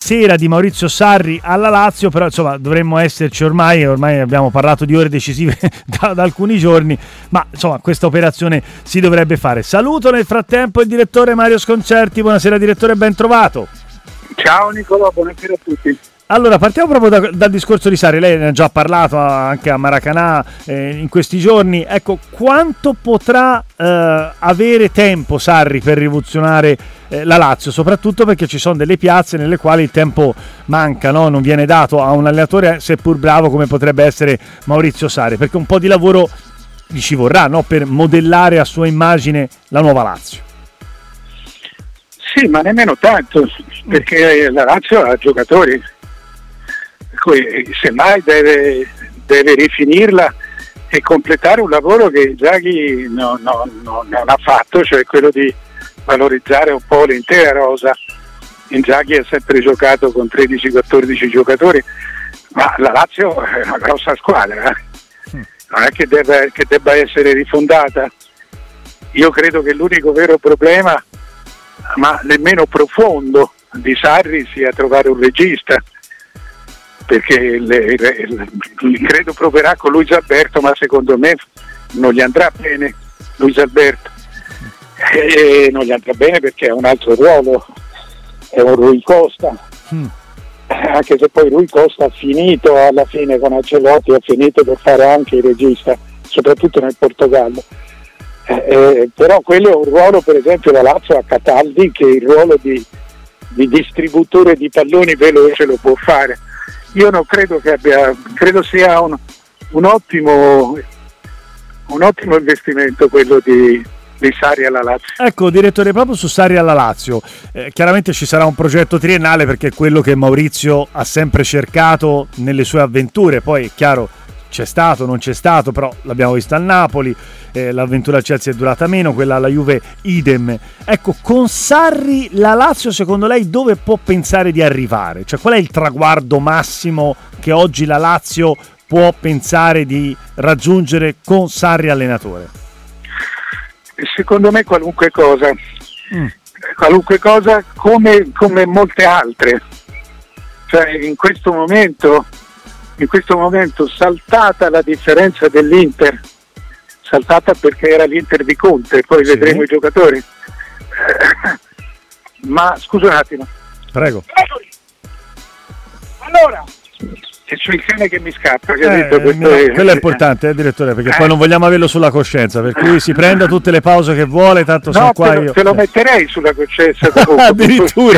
sera di Maurizio Sarri alla Lazio, però insomma dovremmo esserci ormai abbiamo parlato di ore decisive da alcuni giorni, ma insomma questa operazione si dovrebbe fare. Saluto nel frattempo il direttore Mario Sconcerti. Buonasera direttore, ben trovato. Ciao Nicolò, buonasera a tutti. Allora, partiamo proprio dal discorso di Sarri. Lei ne ha già parlato anche a Maracanã in questi giorni. Ecco, quanto potrà avere tempo Sarri per rivoluzionare la Lazio, soprattutto perché ci sono delle piazze nelle quali il tempo manca, no? Non viene dato a un allenatore, seppur bravo come potrebbe essere Maurizio Sarri, perché un po' di lavoro gli ci vorrà, no? Per modellare a sua immagine la nuova Lazio. Sì, ma nemmeno tanto, perché la Lazio ha giocatori, per cui semmai deve rifinirla e completare un lavoro che Inzaghi non ha fatto, cioè quello di valorizzare un po' l'intera rosa. Inzaghi ha sempre giocato con 13-14 giocatori, ma la Lazio è una grossa squadra, non è che debba essere rifondata. Io credo che l'unico vero problema, ma nemmeno profondo, di Sarri sia trovare un regista, perché credo proverà con Luis Alberto, ma secondo me non gli andrà bene Luis Alberto, e non gli andrà bene perché è un altro ruolo, è un Rui Costa, anche se poi Rui Costa ha finito alla fine con Ancelotti, ha finito per fare anche il regista, soprattutto nel Portogallo. Però quello è un ruolo, per esempio la Lazio a Cataldi, che il ruolo di distributore di palloni veloce lo può fare. Io non credo credo sia un ottimo investimento quello di Sarri alla Lazio. Ecco direttore, proprio su Sarri alla Lazio, chiaramente ci sarà un progetto triennale, perché è quello che Maurizio ha sempre cercato nelle sue avventure. Poi è chiaro, c'è stato, non c'è stato, però l'abbiamo visto al Napoli, l'avventura al Chelsea è durata meno, quella alla Juve idem. Ecco, con Sarri la Lazio secondo lei dove può pensare di arrivare? Cioè qual è il traguardo massimo che oggi la Lazio può pensare di raggiungere con Sarri allenatore? Secondo me qualunque cosa come molte altre, cioè in questo momento saltata la differenza dell'Inter, saltata perché era l'Inter di Conte, poi sì, vedremo i giocatori, ma scusa un attimo, prego. Allora c'è il cane che mi scappa, quello è importante, direttore, perché poi non vogliamo averlo sulla coscienza, per cui si prenda tutte le pause che vuole, tanto sono qua io. Te lo metterei sulla coscienza addirittura.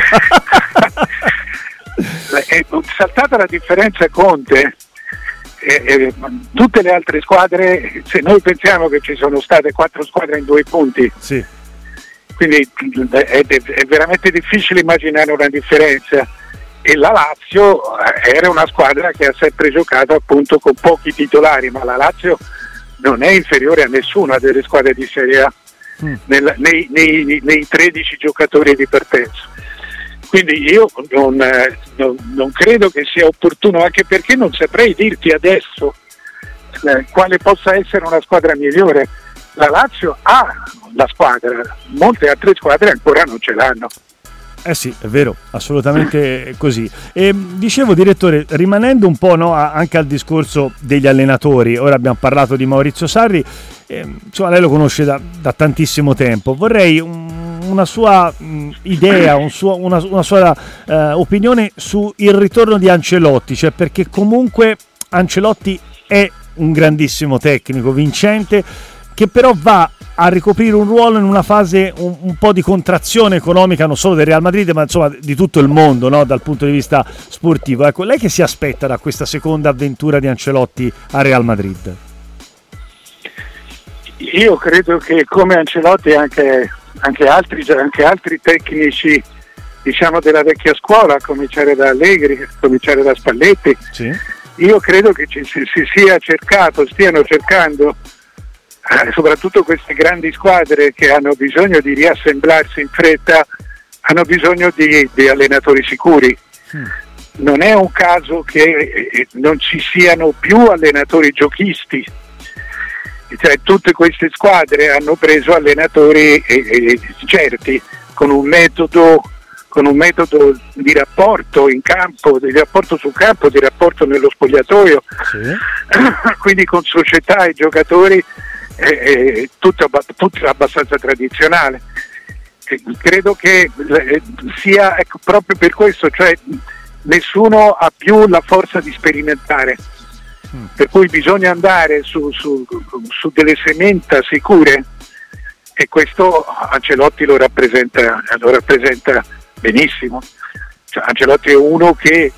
Saltata la differenza Conte, tutte le altre squadre, se noi pensiamo che ci sono state 4 squadre in 2 punti, sì, quindi è veramente difficile immaginare una differenza, e la Lazio era una squadra che ha sempre giocato appunto con pochi titolari, ma la Lazio non è inferiore a nessuna delle squadre di Serie A nei 13 giocatori di partenza. Quindi io non credo che sia opportuno, anche perché non saprei dirti adesso quale possa essere una squadra migliore. La Lazio ha la squadra, molte altre squadre ancora non ce l'hanno. Sì, è vero, assolutamente così. E dicevo, direttore, rimanendo un po' anche al discorso degli allenatori, ora abbiamo parlato di Maurizio Sarri, insomma lei lo conosce da tantissimo tempo, vorrei una sua idea, una sua opinione su il ritorno di Ancelotti, cioè perché comunque Ancelotti è un grandissimo tecnico, vincente, che però va a ricoprire un ruolo in una fase un po' di contrazione economica, non solo del Real Madrid, ma insomma di tutto il mondo, no? Dal punto di vista sportivo. Ecco, lei che si aspetta da questa seconda avventura di Ancelotti a Real Madrid? Io credo che come Ancelotti anche altri tecnici, diciamo della vecchia scuola, a cominciare da Allegri, a cominciare da Spalletti, sì, io credo che stiano cercando, soprattutto queste grandi squadre che hanno bisogno di riassemblarsi in fretta, hanno bisogno di allenatori sicuri. Non è un caso che non ci siano più allenatori giochisti, cioè tutte queste squadre hanno preso allenatori certi, con un metodo con un metodo di rapporto in campo, di rapporto sul campo, di rapporto nello spogliatoio, quindi con società e giocatori, tutto abbastanza tradizionale. Credo che sia proprio per questo, cioè nessuno ha più la forza di sperimentare, per cui bisogna andare su delle sementa sicure, e questo Ancelotti lo rappresenta benissimo. Cioè, Ancelotti è uno che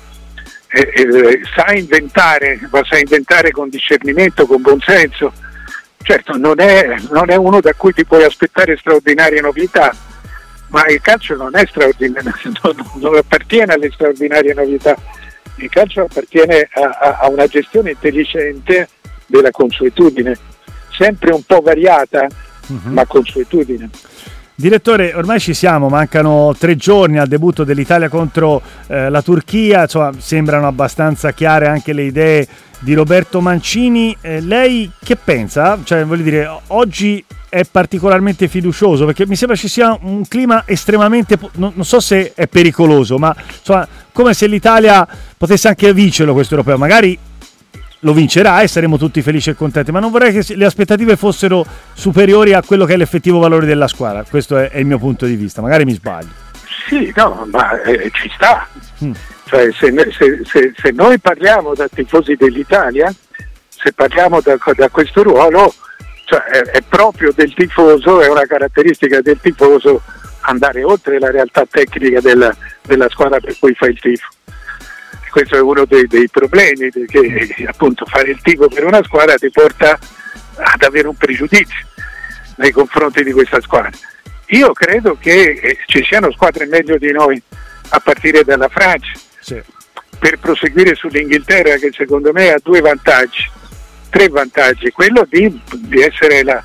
sa inventare, ma sa inventare con discernimento, con buonsenso. Certo, non è uno da cui ti puoi aspettare straordinarie novità, ma il calcio non è straordinario, non appartiene alle straordinarie novità. Il calcio appartiene a una gestione intelligente della consuetudine, sempre un po' variata, ma consuetudine. Direttore, ormai ci siamo, mancano 3 giorni al debutto dell'Italia contro la Turchia, insomma sembrano abbastanza chiare anche le idee di Roberto Mancini. Lei che pensa? Cioè, voglio dire, oggi è particolarmente fiducioso, perché mi sembra ci sia un clima estremamente, non so se è pericoloso, ma insomma come se l'Italia potesse anche vincerlo questo europeo. Magari lo vincerà e saremo tutti felici e contenti, ma non vorrei che le aspettative fossero superiori a quello che è l'effettivo valore della squadra. Questo è il mio punto di vista, magari mi sbaglio. Sì, no, ma ci sta. Cioè, se noi parliamo da tifosi dell'Italia, se parliamo da questo ruolo, cioè è proprio del tifoso, è una caratteristica del tifoso andare oltre la realtà tecnica della squadra per cui fa il tifo. Questo è uno dei problemi, perché appunto fare il tifo per una squadra ti porta ad avere un pregiudizio nei confronti di questa squadra. Io credo che ci siano squadre meglio di noi, a partire dalla Francia, sì, per proseguire sull'Inghilterra, che secondo me ha 3 vantaggi: quello di essere la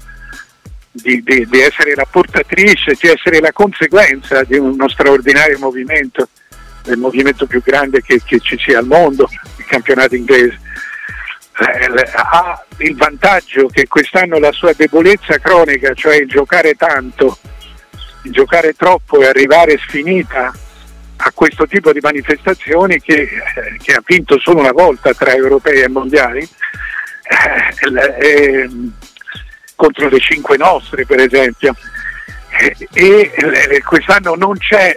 portatrice, di essere la conseguenza di uno straordinario movimento, del movimento più grande che ci sia al mondo, il campionato inglese. Ha il vantaggio che quest'anno la sua debolezza cronica, cioè il giocare tanto, il giocare troppo e arrivare sfinita a questo tipo di manifestazioni, che ha vinto solo una volta tra europei e mondiali, contro le 5 nostre per esempio, e quest'anno non c'è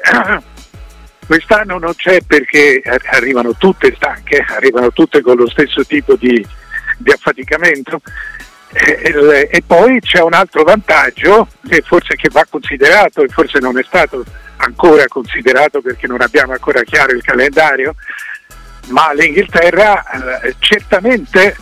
perché arrivano tutte stanche, arrivano tutte con lo stesso tipo di affaticamento, e poi c'è un altro vantaggio che va considerato, e forse non è stato ancora considerato perché non abbiamo ancora chiaro il calendario, ma l'Inghilterra certamente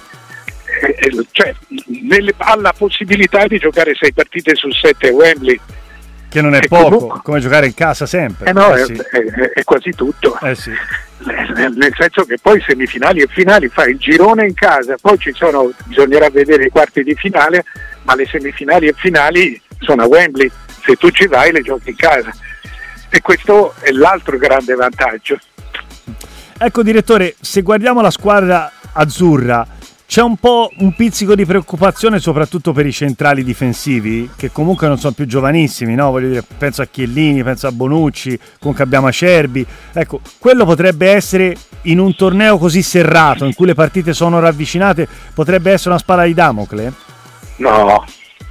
ha la possibilità di giocare 6 partite su 7 a Wembley, che non è poco, comunque, come giocare in casa sempre. Sì. È quasi tutto, sì. Nel senso che poi semifinali e finali fai il girone in casa, poi bisognerà vedere i quarti di finale, ma le semifinali e finali sono a Wembley, se tu ci vai le giochi in casa, e questo è l'altro grande vantaggio. Ecco direttore, se guardiamo la squadra azzurra, c'è un po' un pizzico di preoccupazione soprattutto per i centrali difensivi, che comunque non sono più giovanissimi, no? Voglio dire, penso a Chiellini, penso a Bonucci, comunque abbiamo Acerbi. Ecco, quello potrebbe essere, in un torneo così serrato, in cui le partite sono ravvicinate, potrebbe essere una spada di Damocle? No,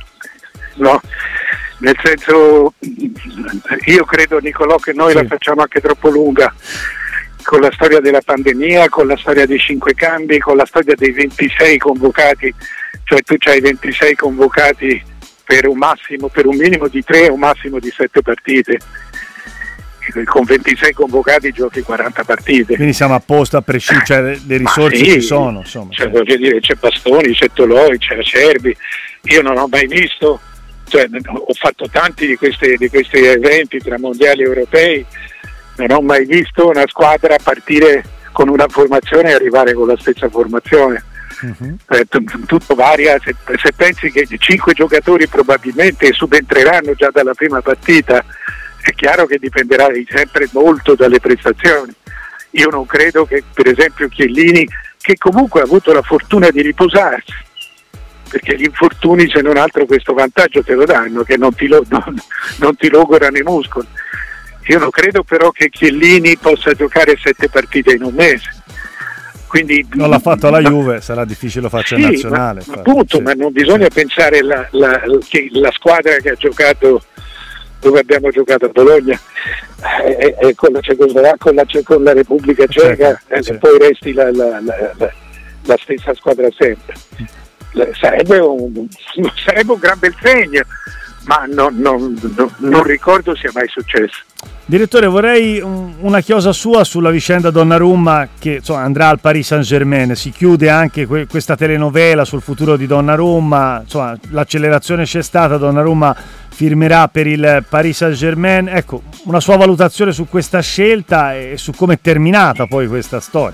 nel senso, io credo, Nicolò, che noi la facciamo anche troppo lunga, con la storia della pandemia, con la storia dei 5 cambi, con la storia dei 26 convocati, cioè tu c'hai 26 convocati per un minimo di 3 e un massimo di 7 partite. Con 26 convocati giochi 40 partite. Quindi siamo a posto a prescindere, le risorse ci sono, insomma. Voglio dire, c'è Bastoni, c'è Toloi, c'è Acerbi. Io non ho mai visto, ho fatto tanti di questi eventi tra mondiali e europei, non ho mai visto una squadra partire con una formazione e arrivare con la stessa formazione. Tutto varia, se pensi che 5 giocatori probabilmente subentreranno già dalla prima partita, è chiaro che dipenderà sempre molto dalle prestazioni. Io non credo che per esempio Chiellini, che comunque ha avuto la fortuna di riposarsi, perché gli infortuni se non altro questo vantaggio te lo danno, che non ti logorano i muscoli. Io non credo però che Chiellini possa giocare 7 partite in un mese. Quindi, non l'ha fatto alla Juve, sarà difficile lo faccia in nazionale. Appunto, sì. Ma non bisogna pensare che la squadra che ha giocato, dove abbiamo giocato a Bologna, con la Repubblica Ceca, sì. Poi resti la stessa squadra sempre. Sarebbe un gran bel segno, ma non ricordo sia mai successo. Direttore, vorrei una chiosa sua sulla vicenda Donnarumma, che insomma, andrà al Paris Saint-Germain. Si chiude anche questa telenovela sul futuro di Donnarumma, insomma, l'accelerazione c'è stata, Donnarumma firmerà per il Paris Saint-Germain. Ecco, una sua valutazione su questa scelta e su come è terminata poi questa storia.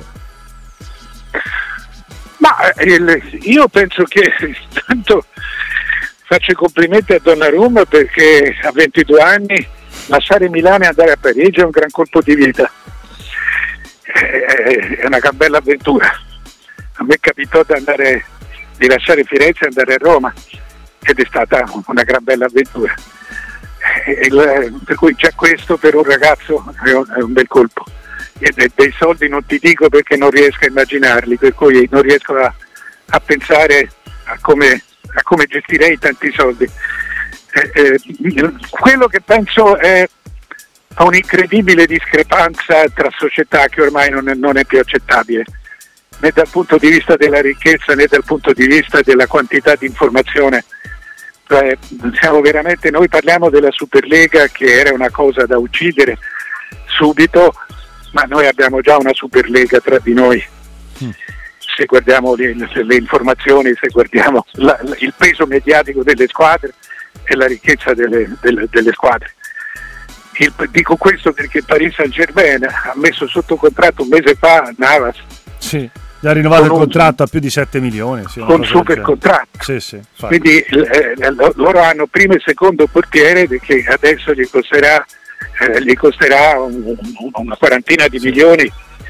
Ma io penso che tanto faccio i complimenti a Donnarumma, perché a 22 anni lasciare Milano e andare a Parigi è un gran colpo di vita, è una gran bella avventura. A me capitò di lasciare Firenze e andare a Roma, ed è stata una gran bella avventura, per cui già questo per un ragazzo è un bel colpo. E dei soldi non ti dico, perché non riesco a immaginarli, per cui non riesco a pensare a come gestirei tanti soldi. Quello che penso è un'incredibile discrepanza tra società che ormai non è più accettabile, né dal punto di vista della ricchezza né dal punto di vista della quantità di informazione. Noi parliamo della Superlega, che era una cosa da uccidere subito, ma noi abbiamo già una Superlega tra di noi. Se guardiamo le informazioni, se guardiamo il peso mediatico delle squadre e la ricchezza delle squadre. Dico questo perché il Paris Saint-Germain ha messo sotto contratto un mese fa Navas. Sì, ha rinnovato il contratto a più di 7 milioni. Sì, con super contratto. Sì, quindi loro hanno primo e secondo portiere, che adesso gli costerà una quarantina di milioni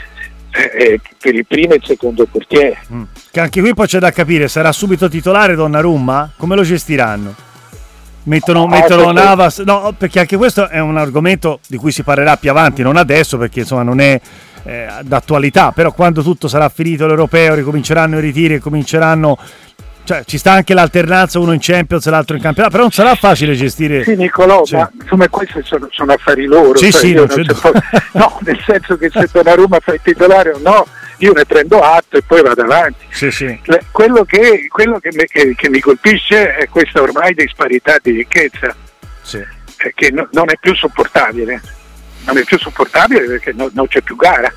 per il primo e il secondo portiere. Che anche qui poi c'è da capire, sarà subito titolare Donnarumma? Come lo gestiranno? Mettono Navas? No, perché anche questo è un argomento di cui si parlerà più avanti, non adesso, perché insomma non è d'attualità, però quando tutto sarà finito l'europeo, ricominceranno i ritiri e cioè ci sta anche l'alternanza, uno in Champions e l'altro in campionato, però non sarà facile gestire. Sì, Nicolò, ma insomma questi sono affari loro. Sì, no, nel senso che se Donnarumma fa il titolare o no, io ne prendo atto e poi vado avanti. Sì. Quello che mi colpisce è questa ormai disparità di ricchezza, che non è più sopportabile. Non è più sopportabile perché non c'è più gara.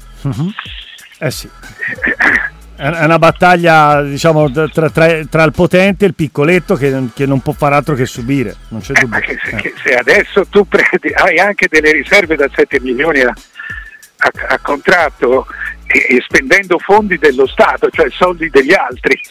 Sì. È una battaglia, diciamo, tra il potente e il piccoletto che non può fare altro che subire, non c'è dubbio. Se adesso tu hai anche delle riserve da 7 milioni a contratto, e spendendo fondi dello Stato, cioè soldi degli altri,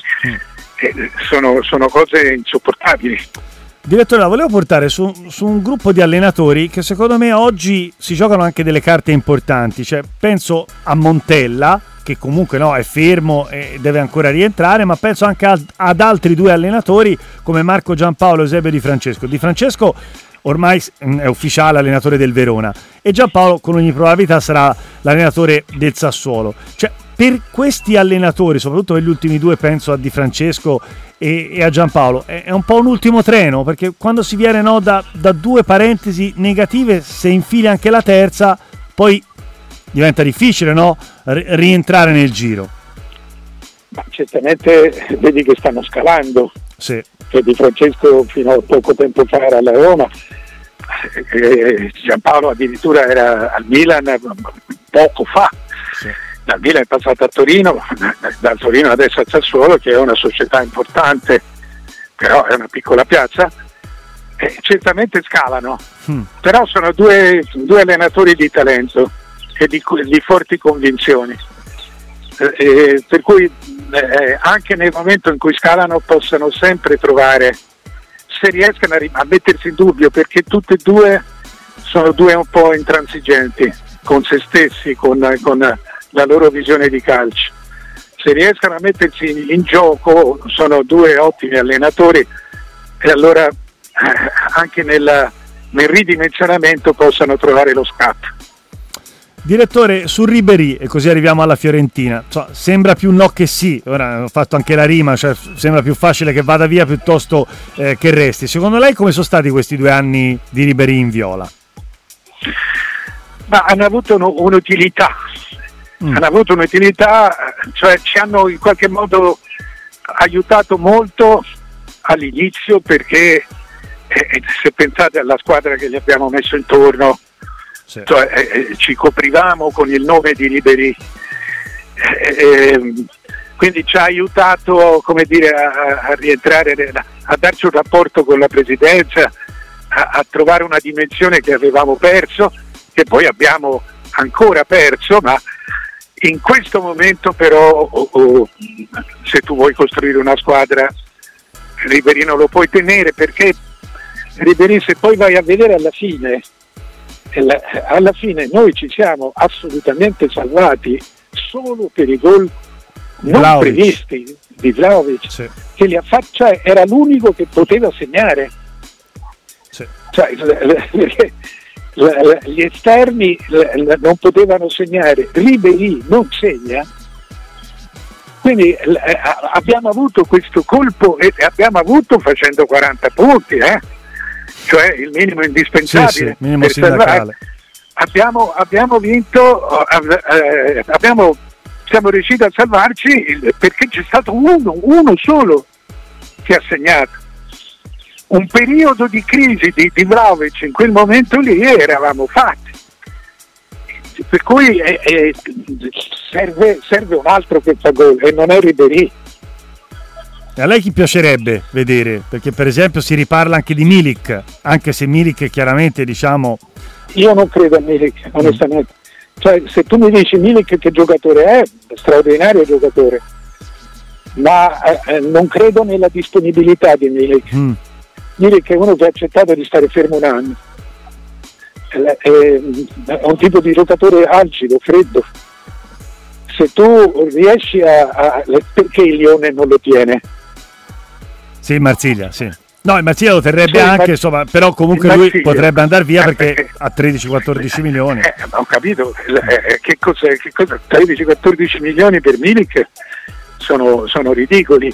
sono cose insopportabili. Direttore, la volevo portare su un gruppo di allenatori che secondo me oggi si giocano anche delle carte importanti, cioè penso a Montella, che comunque è fermo e deve ancora rientrare, ma penso anche ad altri 2 allenatori come Marco Giampaolo e Eusebio Di Francesco. Di Francesco ormai è ufficiale allenatore del Verona e Giampaolo con ogni probabilità sarà l'allenatore del Sassuolo. Cioè, per questi allenatori, soprattutto per gli ultimi 2, penso a Di Francesco e a Giampaolo, è un po' un ultimo treno, perché quando si viene da 2 parentesi negative, se infili anche la terza, poi diventa difficile rientrare nel giro. Ma certamente vedi che stanno scalando. Sì. Che Di Francesco fino a poco tempo fa era alla Roma, Giampaolo addirittura era al Milan poco fa. Sì. Dal Milan è passato a Torino, dal Torino adesso al Sassuolo, che è una società importante, però è una piccola piazza. Certamente scalano, però sono due allenatori di talento e di forti convinzioni, per cui anche nel momento in cui scalano possono sempre trovare, se riescono a mettersi in dubbio, perché tutti e 2 sono 2 un po' intransigenti con se stessi, con la loro visione di calcio. Se riescono a mettersi in gioco sono 2 ottimi allenatori, e allora anche nella nel ridimensionamento possano trovare lo scatto. Direttore, su Ribéry, e così arriviamo alla Fiorentina, sembra più no che sì, ora ho fatto anche la rima, cioè sembra più facile che vada via piuttosto che resti. Secondo lei come sono stati questi 2 anni di Ribéry in viola? Ma hanno avuto un'utilità, cioè ci hanno in qualche modo aiutato molto all'inizio, perché se pensate alla squadra che gli abbiamo messo intorno, sì. Ci coprivamo con il nome di Ribéry, quindi ci ha aiutato, come dire, a rientrare, a darci un rapporto con la presidenza, a trovare una dimensione che avevamo perso, che poi abbiamo ancora perso, ma in questo momento però se tu vuoi costruire una squadra, Ribéry non lo puoi tenere, perché Ribéry, se poi vai a vedere alla fine noi ci siamo assolutamente salvati solo per i gol non previsti di Vlahovic, sì. Che li ha fatti, cioè era l'unico che poteva segnare, sì. Cioè, gli esterni non potevano segnare, Ribéry non segna, quindi abbiamo avuto questo colpo, e abbiamo avuto facendo 40 punti, cioè il minimo indispensabile, sì, minimo per salvare. Abbiamo vinto, siamo riusciti a salvarci perché c'è stato uno solo che ha segnato. Un periodo di crisi di Vlahovic, in quel momento lì eravamo fatti, per cui serve un altro che fa gol, e non è Ribéry. A lei chi piacerebbe vedere? Perché per esempio si riparla anche di Milik, anche se Milik chiaramente, diciamo... Io non credo a Milik, onestamente. Cioè, se tu mi dici Milik che giocatore è, straordinario giocatore, ma non credo nella disponibilità di Milik. Milik è uno che ha accettato di stare fermo un anno. È un tipo di giocatore agido, freddo. Se tu riesci perché il Lione non lo tiene? Sì, Marsiglia, sì. No, il Marsiglia lo terrebbe anche, insomma, però comunque lui potrebbe andare via perché ha 13-14 milioni. Ho capito, che cos'è? 13-14 milioni per Milik sono ridicoli.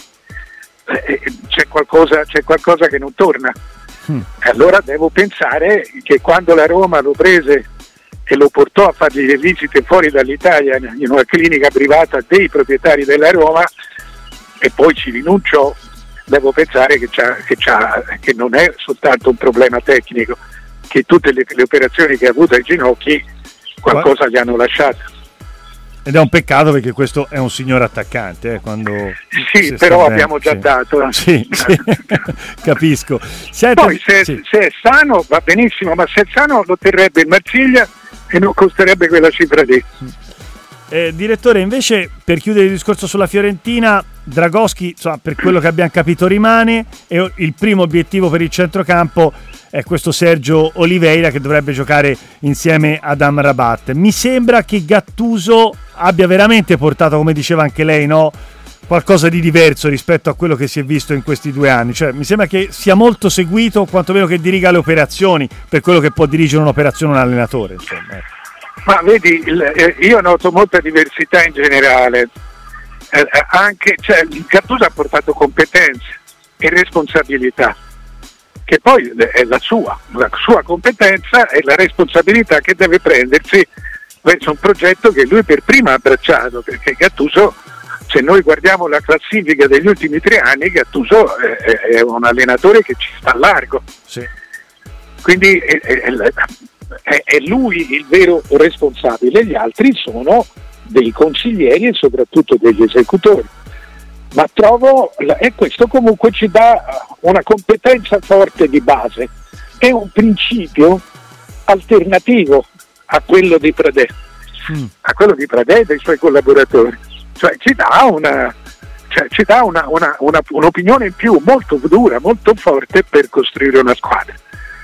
C'è qualcosa che non torna. Allora devo pensare che quando la Roma lo prese e lo portò a fargli le visite fuori dall'Italia in una clinica privata dei proprietari della Roma, e poi ci rinunciò, devo pensare che non è soltanto un problema tecnico, che tutte le operazioni che ha avuto ai ginocchi qualcosa gli hanno lasciato. Ed è un peccato, perché questo è un signor attaccante, quando sì, però abbiamo già dato. Sì. Capisco. Poi se è sano va benissimo, ma se è sano lo terrebbe il Marsiglia e non costerebbe quella cifra lì. Direttore, invece, per chiudere il discorso sulla Fiorentina, Dragoschi, per quello che abbiamo capito, rimane, e il primo obiettivo per il centrocampo è questo Sergio Oliveira, che dovrebbe giocare insieme ad Amrabat. Mi sembra che Gattuso abbia veramente portato, come diceva anche lei, no, qualcosa di diverso rispetto a quello che si è visto in questi 2 anni. Cioè, mi sembra che sia molto seguito, o quantomeno che diriga le operazioni, per quello che può dirigere un'operazione un allenatore, insomma. Ma vedi, io noto molta diversità in generale, anche, Gattuso ha portato competenze e responsabilità, che poi è la sua competenza e la responsabilità che deve prendersi verso un progetto che lui per prima ha abbracciato, perché Gattuso, se noi guardiamo la classifica degli ultimi 3 anni, Gattuso è un allenatore che ci sta a largo. Sì. Quindi è lui il vero responsabile, gli altri sono dei consiglieri e soprattutto degli esecutori. Ma trovo, e questo comunque ci dà una competenza forte di base, è un principio alternativo a quello di Pradè, e dei suoi collaboratori, cioè ci dà un'opinione in più molto dura, molto forte per costruire una squadra.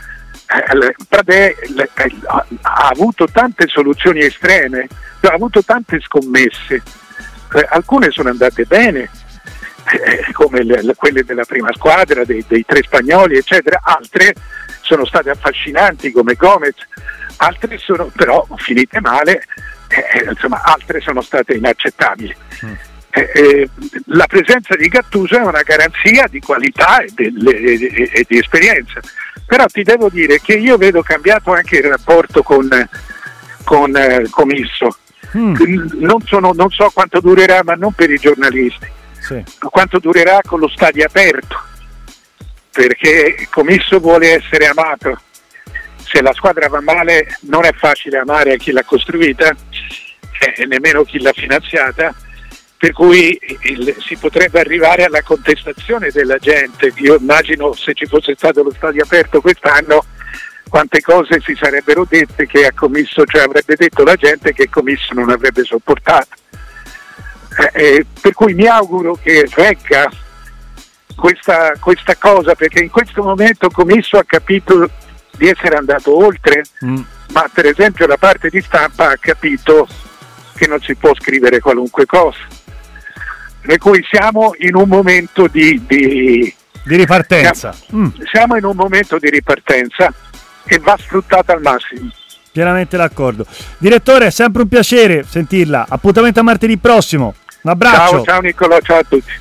Pradè ha avuto tante soluzioni estreme, ha avuto tante scommesse, alcune sono andate bene, come quelle della prima squadra, dei 3 spagnoli eccetera, altre sono state affascinanti come Gomez, altre sono però finite male, insomma altre sono state inaccettabili. La presenza di Gattuso è una garanzia di qualità e di esperienza, però ti devo dire che io vedo cambiato anche il rapporto con Commisso. Non so quanto durerà, ma non per i giornalisti, quanto durerà con lo stadio aperto, perché Commisso vuole essere amato. Se la squadra va male non è facile amare chi l'ha costruita e nemmeno chi l'ha finanziata, per cui si potrebbe arrivare alla contestazione della gente. Io immagino, se ci fosse stato lo stadio aperto quest'anno, quante cose si sarebbero dette che a Commisso, cioè avrebbe detto la gente che Commisso non avrebbe sopportato. Per cui mi auguro che regga questa cosa, perché in questo momento Commisso ha capito di essere andato oltre, ma per esempio la parte di stampa ha capito che non si può scrivere qualunque cosa, per cui siamo in un momento di ripartenza. Siamo in un momento di ripartenza e va sfruttata al massimo. Pienamente d'accordo. Direttore, è sempre un piacere sentirla. Appuntamento a martedì prossimo. Un abbraccio. Ciao Nicolò, ciao a tutti.